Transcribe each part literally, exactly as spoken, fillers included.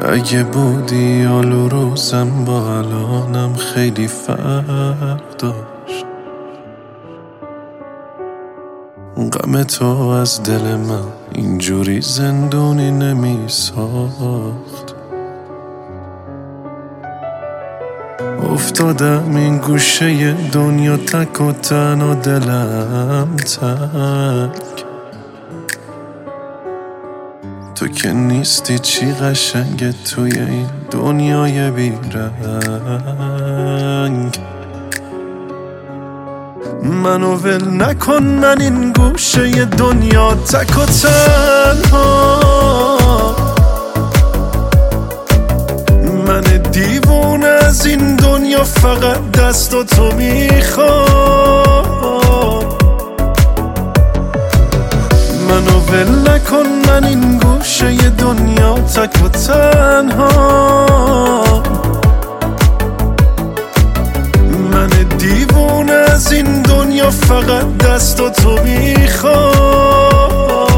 اگه بودی آلو روزم با الانم خیلی فرق داشت. غم تو از دل من اینجوری زندونی نمی ساخت. افتادم این گوشه دنیا تک و تنها دلم تک. تو که نیستی چی قشنگه توی این دنیای بیرنگ. منو ول نکن، من این گوشه دنیا تک و تنها. من دیوونه از این دنیا فقط دست و تو میخوام. منو ول نکن، من این گوشه دنیا تک و تنها. من دیوونه از این دنیا فقط دست و تو میخوام.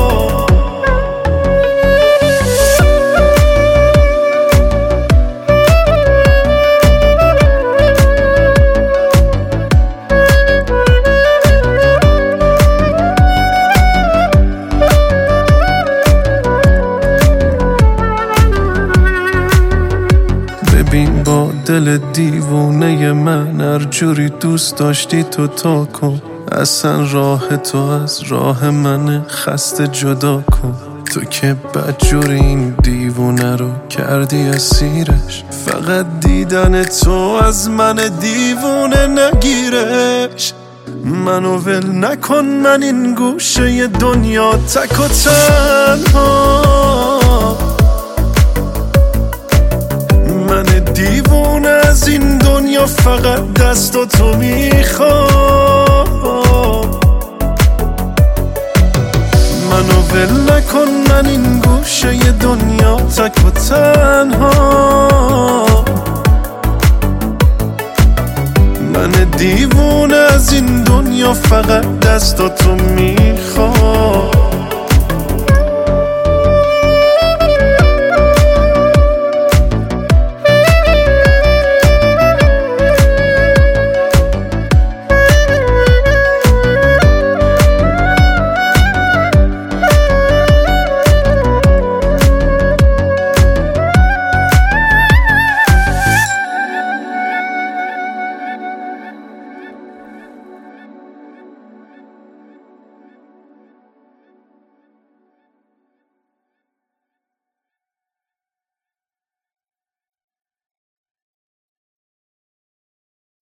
ببین با دل دیوونه من هر جوری دوست داشتی تو تا کن. اصلا راه تو از راه من خسته جدا کن. تو که بدجوری این دیوونه رو کردی اسیرش. فقط دیدن تو از من دیوونه نگیرش. منو ول نکن، من این گوشه دنیا تک و تنها. من دیوونه از این دنیا فقط دست و تو میخوام. منو ول نکن، من این گوشه دنیا تک و تنها. من دیوونه از این دنیا فقط دست و تو میخوام.